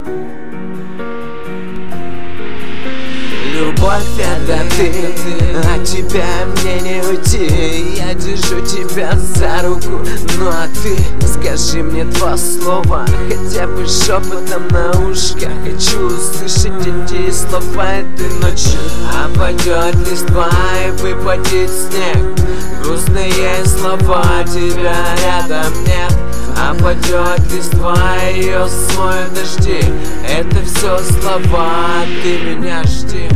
Любовь — это ты, от тебя мне не уйти. Я держу тебя за руку, ну а ты скажи мне два слова, хотя бы шепотом на ушко. Хочу услышать эти слова этой ночью. Опадет листва и выпадет снег, грустные слова, тебя рядом нет. Опадет листва, ее смоют дожди, это все слова, ты меня жди.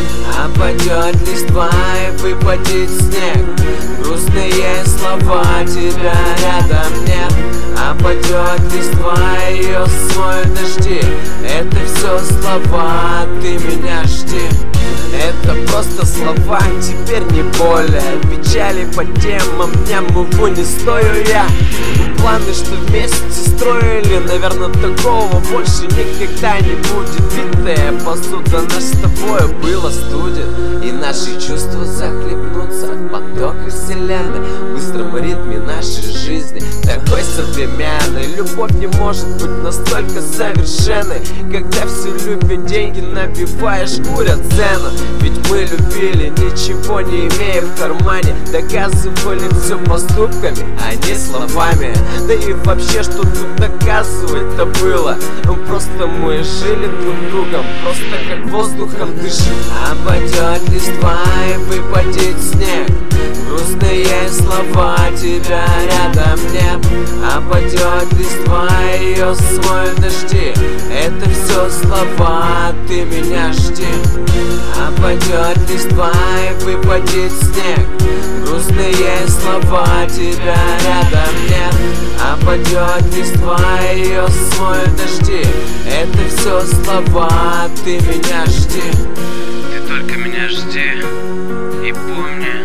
Опадет листва и выпадет снег, грустные слова, тебя рядом нет. Опадет листва, ее смоют дожди, это все слова, ты меня жди. Это просто слова, теперь не более. Печали по темам дня муву не стою я. Планы, что вместе строили, наверное, такого больше никогда не будет. Битая посуда наша с тобой была студит, и наши чувства захлебнутся в потоках вселенной, в быстром ритме нашей жизни, такой современной. Любовь не может быть настолько совершенной, когда все любят деньги, набиваешь курят цену. Ведь мы любили, ничего не имея в кармане, доказывали все поступками, а не словами. Да и вообще, что тут доказывать-то было? Просто мы жили друг другом, просто как воздухом дышим. Опадет листва и выпадет снег, грустные слова, тебя рядом нет. Опадет листва, ее смоют дожди, это все слова, ты меня жди. Опадет листва и выпадет снег, грустные слова, тебя рядом нет. Опадет листва, ее смоют дожди, это все слова, ты меня жди. Ты только меня жди и помни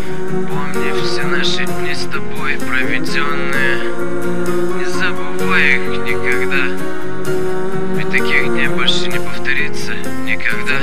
все наши дни с тобой проведенные. Не забывай их никогда, ведь таких дней больше не повторится никогда.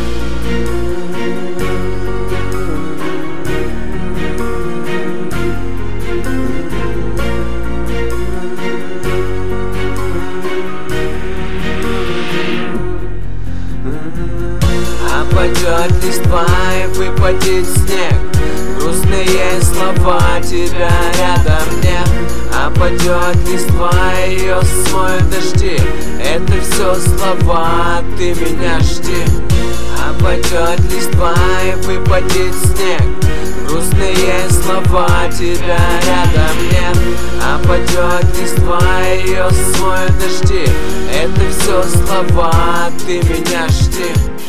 Опадет листва и выпадет снег, грустные слова, тебя рядом нет. Опадет листва, ее смоют дожди, это все слова, ты меня жди. Опадет листва и выпадет снег, грустные слова, тебя рядом нет. Опадет листва, ее смоют дожди, это все слова, ты меня жди.